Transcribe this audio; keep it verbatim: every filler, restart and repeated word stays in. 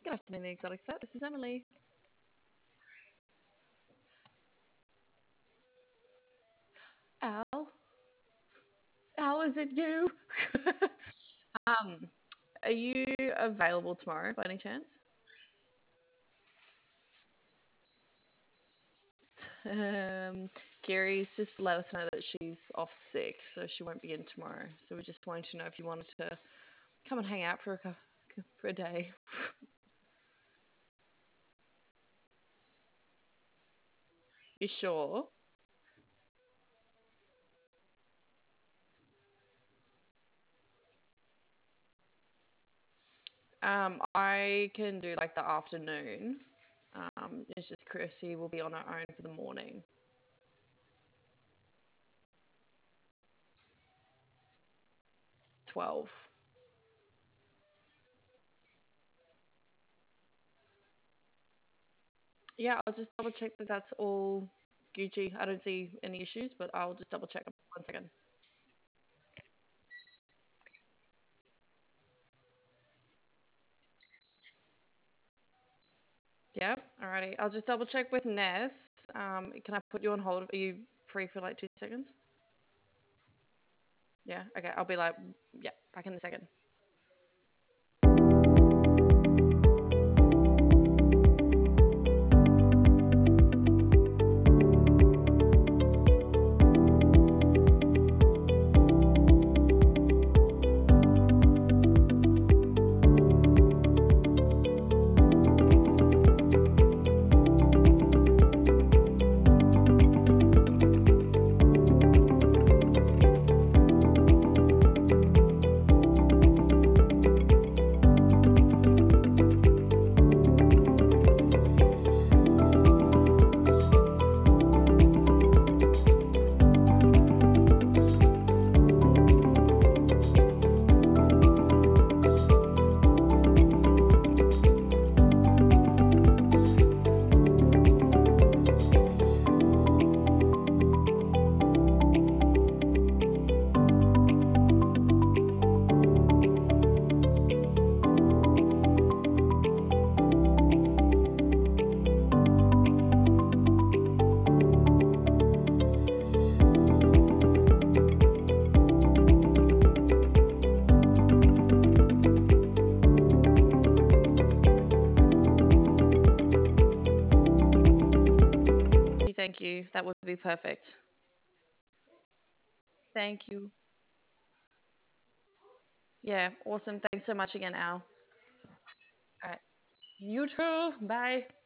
Good afternoon, the Exotic Set. This is Emily. Al, Al, is it you? um, are you available tomorrow by any chance? Um, Gary's just let us know that she's off sick, so she won't be in tomorrow. So we just wanted to know if you wanted to come and hang out for a cou- for a day. You sure? Um, I can do like the afternoon. Um, it's just Chrissy will be on her own for the morning. Twelve. Yeah, I'll just double check that that's all Gucci. I don't see any issues, but I'll just double check. One second. Yeah, alrighty. I'll just double check with Ness. Um, can I put you on hold? Are you free for like two seconds? Yeah, okay. I'll be like, yeah, back in a second. Thank you. That would be perfect. Thank you. Yeah, awesome. Thanks so much again, Al. All right. You too. Bye.